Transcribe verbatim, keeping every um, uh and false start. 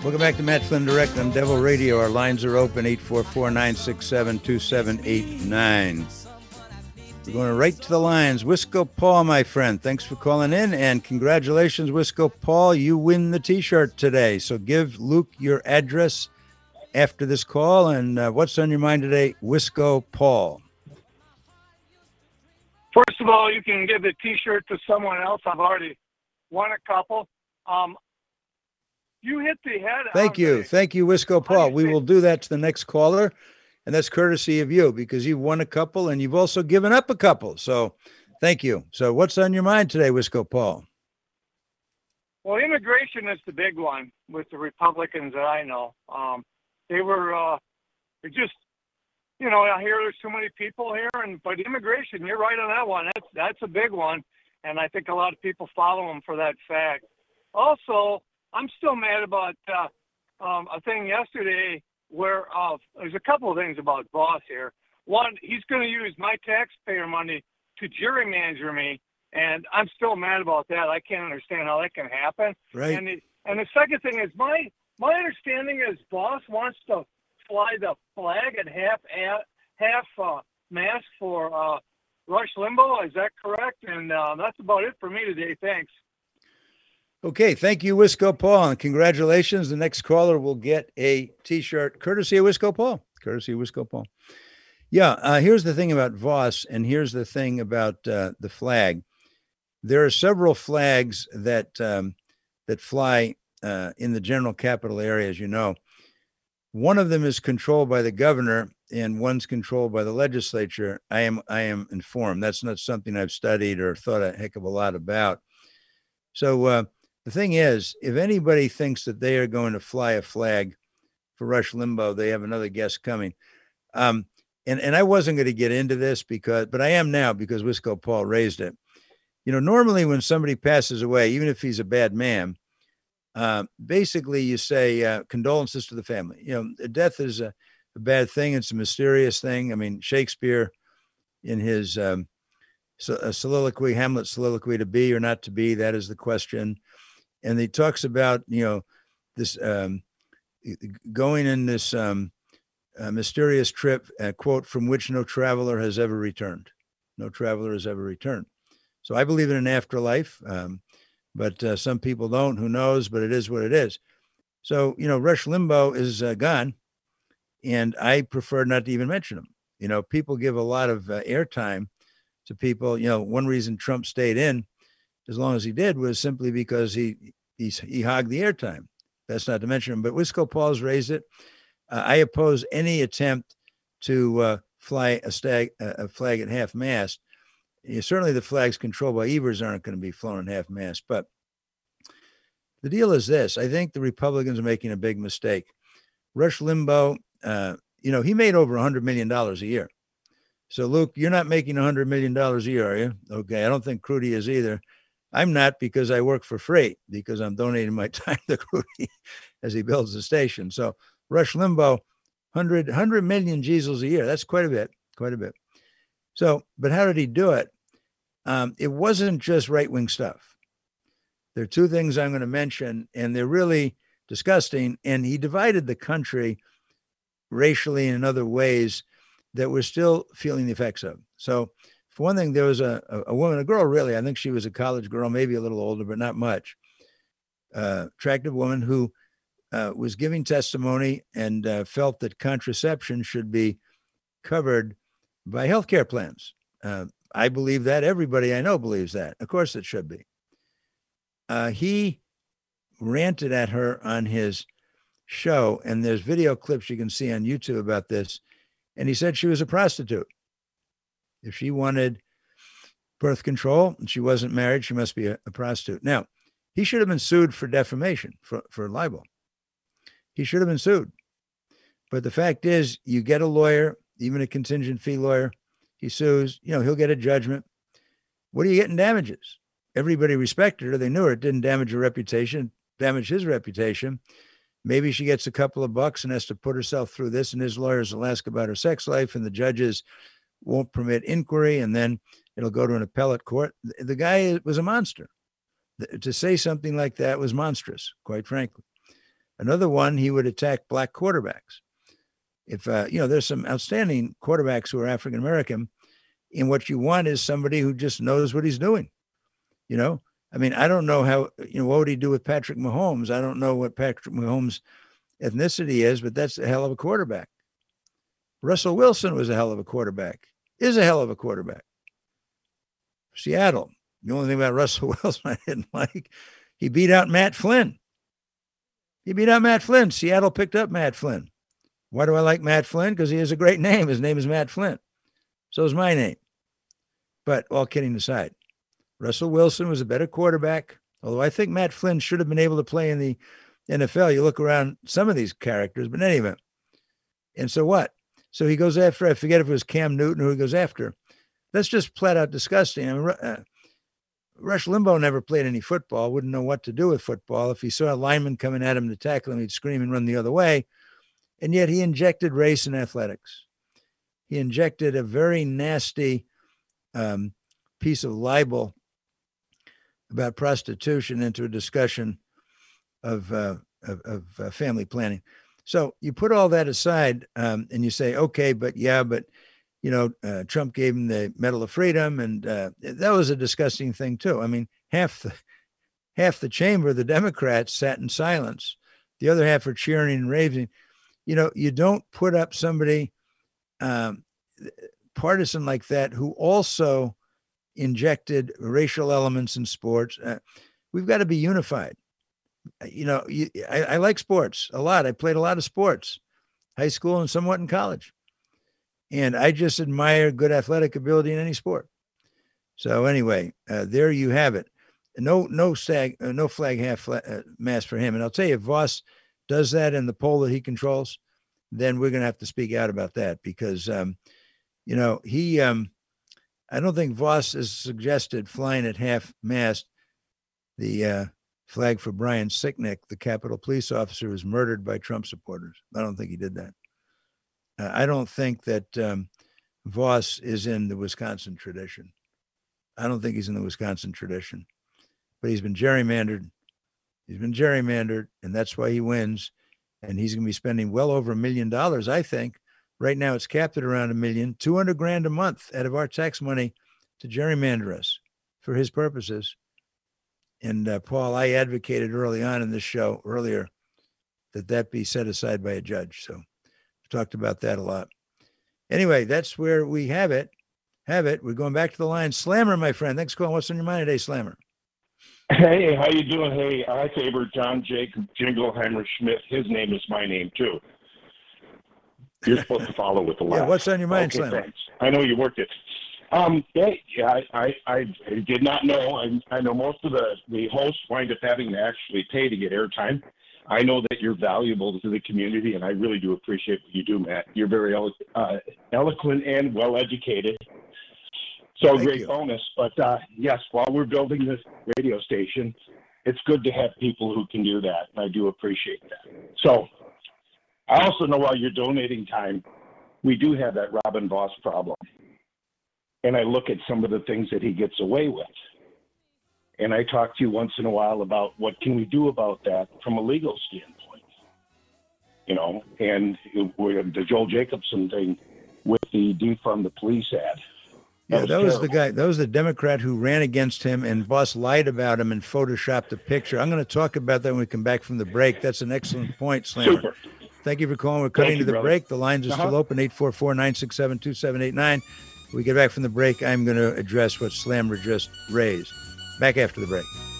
Welcome back to Matt Flynn Direct on Devil Radio. Our lines are open, eight four four, nine six seven, two seven eight nine. We're going right to the lines. Wisco Paul, my friend, thanks for calling in, and congratulations, Wisco Paul. You win the T-shirt today. So give Luke your address after this call, and uh, what's on your mind today, Wisco Paul? First of all, you can give the T-shirt to someone else. I've already won a couple. Um, you hit the head. Thank you. The, Thank you, Wisco Paul. We will do that to the next caller, and that's courtesy of you because you've won a couple and you've also given up a couple. So thank you. So what's on your mind today, Wisco Paul? Well, immigration is the big one with the Republicans that I know. Um, they were uh, they're just, you know, I hear there's too many people here, and but immigration, you're right on that one. That's that's a big one, and I think a lot of people follow them for that fact. Also, I'm still mad about uh, um, a thing yesterday where uh, there's a couple of things about Voss here. One, he's going to use my taxpayer money to gerrymander me, and I'm still mad about that. I can't understand how that can happen. Right. And the, and the second thing is my my understanding is Voss wants to fly the flag at half half uh, mast for uh, Rush Limbaugh. Is that correct? And uh, that's about it for me today. Thanks. Okay, thank you, Wisco Paul, and congratulations. The next caller will get a T-shirt courtesy of Wisco Paul. Courtesy of Wisco Paul. Yeah, uh, here's the thing about Voss, and here's the thing about uh, the flag. There are several flags that um, that fly uh, in the general capital area, as you know. One of them is controlled by the governor, and one's controlled by the legislature. I am I am informed. That's not something I've studied or thought a heck of a lot about. So uh, the thing is, if anybody thinks that they are going to fly a flag for Rush Limbaugh, they have another guest coming. Um, and, and I wasn't going to get into this because, but I am now because Wisco Paul raised it. You know, normally when somebody passes away, even if he's a bad man, uh, basically you say uh, condolences to the family. You know, death is a, a bad thing. It's a mysterious thing. I mean, Shakespeare in his um, so, a soliloquy, Hamlet's soliloquy, to be or not to be, that is the question. And he talks about, you know, this um, going in this um, uh, mysterious trip, uh, quote, from which no traveler has ever returned. No traveler has ever returned. So I believe in an afterlife, um, but uh, some people don't. Who knows? But it is what it is. So, you know, Rush Limbaugh is uh, gone, and I prefer not to even mention him. You know, people give a lot of uh, airtime to people. You know, one reason Trump stayed in as long as he did was simply because he he, he hogged the airtime. That's not to mention him. But Wisco Paul's raised it. Uh, I oppose any attempt to uh, fly a, stag, a flag at half mast. You know, certainly the flags controlled by Evers aren't going to be flown at half mast. But the deal is this. I think the Republicans are making a big mistake. Rush Limbaugh, uh, you know, he made over one hundred million dollars a year. So, Luke, you're not making one hundred million dollars a year, are you? Okay, I don't think Crudy is either. I'm not, because I work for free, because I'm donating my time to Crudy as he builds the station. So Rush Limbaugh, one hundred, one hundred million Diesels a year. That's quite a bit, quite a bit. So, but how did he do it? Um, it wasn't just right-wing stuff. There are two things I'm going to mention, and they're really disgusting. And he divided the country racially and in other ways that we're still feeling the effects of. So, for one thing, there was a, a woman, a girl, really, I think she was a college girl, maybe a little older, but not much, uh, attractive woman who uh, was giving testimony and uh, felt that contraception should be covered by healthcare plans. Uh, I believe that. Everybody I know believes that. Of course it should be. Uh, he ranted at her on his show, and there's video clips you can see on YouTube about this, and he said she was a prostitute. If she wanted birth control and she wasn't married, she must be a, a prostitute. Now, he should have been sued for defamation, for, for libel. He should have been sued. But the fact is, you get a lawyer, even a contingent fee lawyer, he sues, you know, he'll get a judgment. What are you getting damages? Everybody respected her. They knew her. It didn't damage her reputation, damage his reputation. Maybe she gets a couple of bucks and has to put herself through this, and his lawyers will ask about her sex life, and the judges won't permit inquiry, and then it'll go to an appellate court. The guy was a monster. To say something like that was monstrous, quite frankly. Another one, he would attack black quarterbacks. If, uh, you know, there's some outstanding quarterbacks who are African-American, and what you want is somebody who just knows what he's doing. You know, I mean, I don't know how, you know, what would he do with Patrick Mahomes? I don't know what Patrick Mahomes' ethnicity is, but that's a hell of a quarterback. Russell Wilson was a hell of a quarterback, is a hell of a quarterback. Seattle, the only thing about Russell Wilson I didn't like, he beat out Matt Flynn. He beat out Matt Flynn. Seattle picked up Matt Flynn. Why do I like Matt Flynn? Because he has a great name. His name is Matt Flynn. So is my name. But all kidding aside, Russell Wilson was a better quarterback, although I think Matt Flynn should have been able to play in the N F L. You look around some of these characters, but in any event. And so what? So he goes after, I forget if it was Cam Newton who he goes after. That's just flat out disgusting. I mean, uh, Rush Limbaugh never played any football, wouldn't know what to do with football. If he saw a lineman coming at him to tackle him, he'd scream and run the other way. And yet he injected race in athletics. He injected a very nasty um, piece of libel about prostitution into a discussion of, uh, of, of uh, family planning. So you put all that aside um, and you say, okay, but yeah, but, you know, uh, Trump gave him the Medal of Freedom, and uh, that was a disgusting thing too. I mean, half the, half the chamber, the Democrats, sat in silence. The other half are cheering and raving. You know, you don't put up somebody um, partisan like that who also injected racial elements in sports. Uh, we've got to be unified. You know, you, I, I like sports a lot. I played a lot of sports, high school and somewhat in college. And I just admire good athletic ability in any sport. So anyway, uh, there you have it. No, no stag, uh, no flag half flag, uh, mast for him. And I'll tell you, if Voss does that in the poll that he controls, then we're going to have to speak out about that because, um, you know, he, um, I don't think Voss has suggested flying at half mast the uh, flag for Brian Sicknick, the Capitol police officer who was murdered by Trump supporters. I don't think he did that. Uh, I don't think that um, Voss is in the Wisconsin tradition. I don't think he's in the Wisconsin tradition, but he's been gerrymandered. He's been gerrymandered, and that's why he wins. And he's going to be spending well over a million dollars, I think. Right now, it's capped at around a million, two hundred grand a month out of our tax money to gerrymander us for his purposes. And uh, Paul, I advocated early on in this show earlier that that be set aside by a judge. So we've talked about that a lot. Anyway, that's where we have it. Have it. We're going back to the line. Slammer, my friend. Thanks for calling. What's on your mind today, Slammer? Hey, how you doing? Hey, I favor John Jacob Jingleheimer Schmidt. His name is my name, too. You're supposed to follow with the laugh. Yeah, what's on your mind, okay, Slammer? Thanks. I know you worked it. Um, hey, yeah, I, I, I did not know. I, I know most of the, the hosts wind up having to actually pay to get airtime. I know that you're valuable to the community, and I really do appreciate what you do, Matt. You're very elo- uh, eloquent and well-educated. So Thank great you. bonus. But, uh, yes, while we're building this radio station, it's good to have people who can do that, and I do appreciate that. So I also know while you're donating time, we do have that Robin Voss problem. And I look at some of the things that he gets away with. And I talk to you once in a while about what can we do about that from a legal standpoint. You know, and the Joel Jacobson thing with the defund the police ad. Yeah, was that was the terrible. guy. That was the Democrat who ran against him, and Voss lied about him and photoshopped a picture. I'm going to talk about that when we come back from the break. That's an excellent point, Slammer. Super. Thank you for calling. We're cutting Thank to you, the brother. break. The lines are Uh-huh. still open, eight four four, nine six seven, two seven eight nine. When we get back from the break, I'm going to address what Slammer just raised. Back after the break.